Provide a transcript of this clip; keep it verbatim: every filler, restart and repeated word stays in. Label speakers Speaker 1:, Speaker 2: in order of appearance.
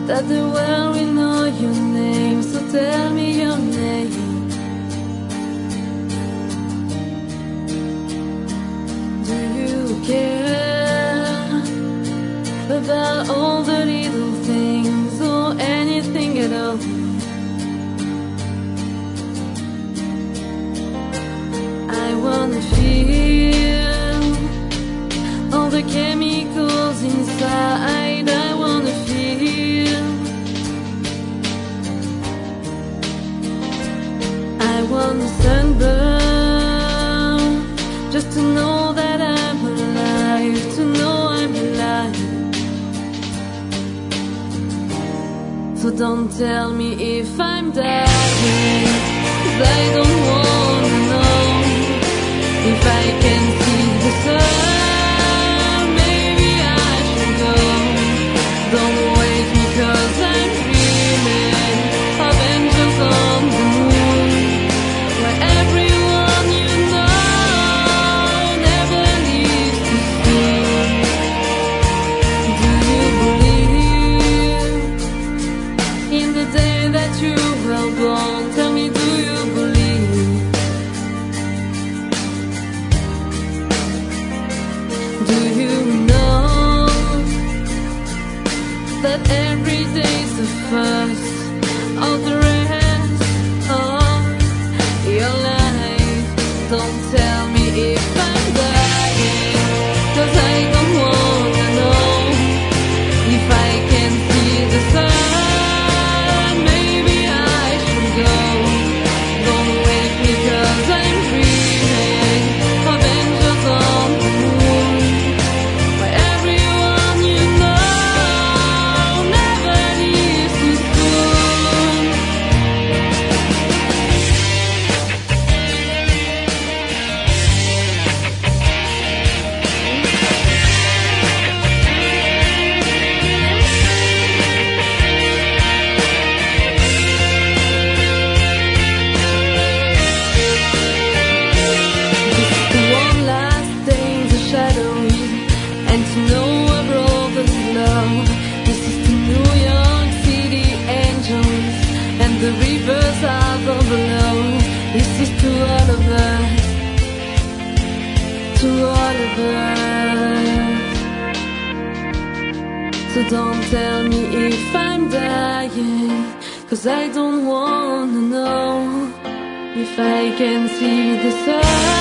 Speaker 1: that the world will know your name. So tell me your name. Do you care about all the little things or anything at all? I wanna feel all the chemicals inside. I wanna feel. I wanna sunburn just to know that I'm alive, to know I'm alive. So don't tell me if I'm dying, 'cause I don't wanna know if I can see the sun. Maybe I should go. Don't wake me 'cause I'm dreaming of angels on the moon, where everyone you know never leaves too soon. Do you believe in the day that you were born? Tell me, do you believe? Do you know that every day's the first of the rest of your life? Don't tell me if I'm dying, 'cause I don't wanna know if I can see the sun. Maybe I should go. Don't wake me 'cause I'm dreaming of angels on the moon, where everyone you know never leaves too soon. This is the one last thing to shadow me, and to know a brother's love. This is the New York City angels, and the rivers are below. This is to all of us, to all of us. So don't tell me if I'm dying, 'cause I don't wanna know if I can see the sun.